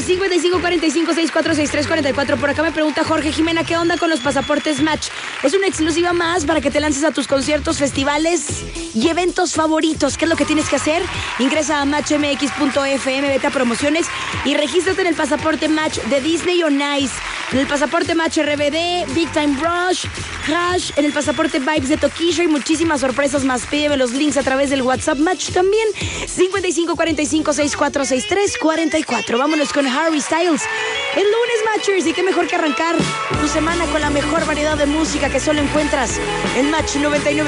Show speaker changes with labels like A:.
A: 5545646344. Por acá me pregunta Jorge Jimena, ¿qué onda con los pasaportes Match? Es una exclusiva más para que te lances a tus conciertos, festivales y eventos favoritos. ¿Qué es lo que tienes que hacer? Ingresa a matchmx.fm, vete a promociones y regístrate en el pasaporte Match de Disney on Ice, en el pasaporte Match RBD, Big Time Rush, Crash, en el pasaporte Vibes de Tokisho y muchísimas sorpresas más. Pídeme los links a través del WhatsApp Match también. 5545646344. Vámonos con Harry Styles. El lunes, Matchers, y qué mejor que arrancar tu semana con la mejor variedad de música que solo encuentras en Match 99.